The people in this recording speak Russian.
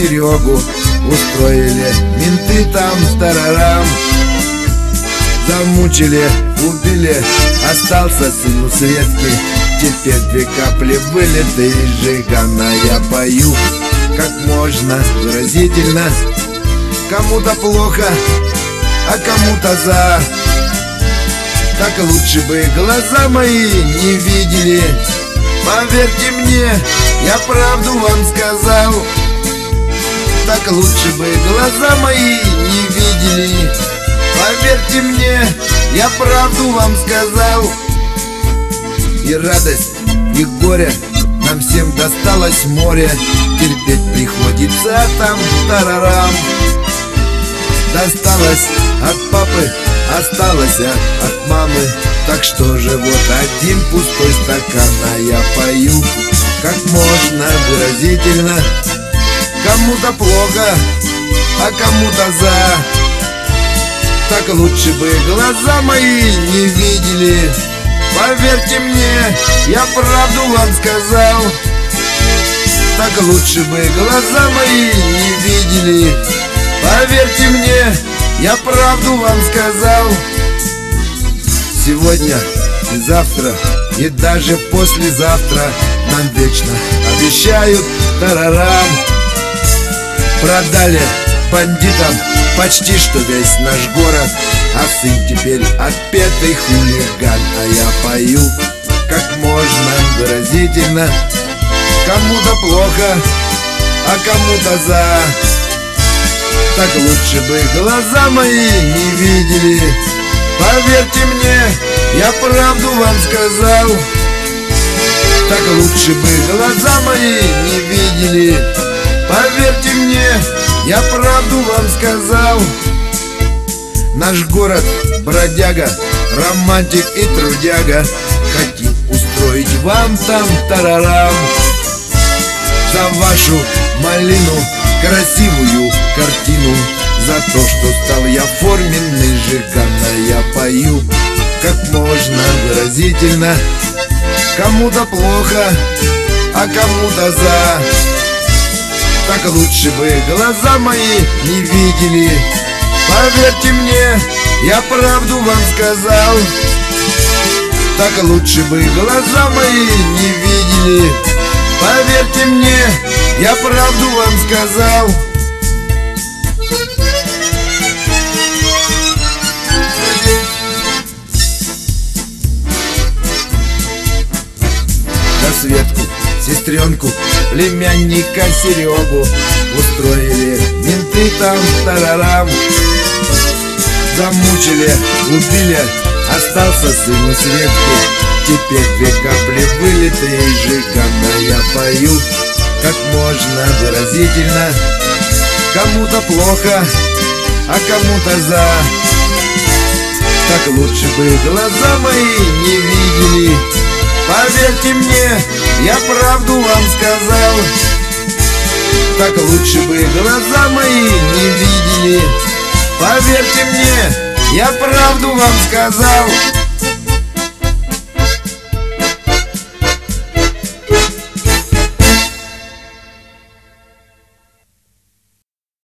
Серегу устроили менты там тарарам. Замучили, убили, остался сын у Светки. Теперь 2 капли вылиты из жигана. Я пою как можно выразительно. Кому-то плохо, а кому-то за. Так лучше бы глаза мои не видели. Поверьте мне, я правду вам сказал. Так лучше бы глаза мои не видели. Поверьте мне, я правду вам сказал. И радость, и горе нам всем досталось море. Терпеть приходится там тарарам. Досталось от папы, осталось от мамы. Так что же вот один пустой стакан. А я пою как можно выразительно. Кому-то плохо, а кому-то за. Так лучше бы глаза мои не видели. Поверьте мне, я правду вам сказал. Так лучше бы глаза мои не видели. Поверьте мне, я правду вам сказал. Сегодня и завтра, и даже послезавтра нам вечно обещают тарарам. Продали бандитам почти что весь наш город, а сын теперь отпетый хулиган. А я пою как можно выразительно. Кому-то плохо, а кому-то за. Так лучше бы глаза мои не видели. Поверьте мне, я правду вам сказал. Так лучше бы глаза мои не видели. Поверьте мне, я правду вам сказал. Наш город бродяга, романтик и трудяга. Хотим устроить вам там тарарам. За вашу малину, красивую картину, за то, что стал я форменный жиган. А я пою как можно выразительно. Кому-то плохо, а кому-то за. Так лучше бы глаза мои не видели. Поверьте мне, я правду вам сказал. Так лучше бы глаза мои не видели. Поверьте мне, я правду вам сказал. За Светку, сестренку, племянника Серегу устроили менты там тарарам. Замучили, убили, остался сын у Светки. Теперь 2 капли вылиты из жигана. Я пою как можно выразительно. Кому-то плохо, а кому-то за. Так лучше бы глаза мои не видели. Поверьте мне, я правду вам сказал. Так лучше бы глаза мои не видели. Поверьте мне, я правду вам сказал.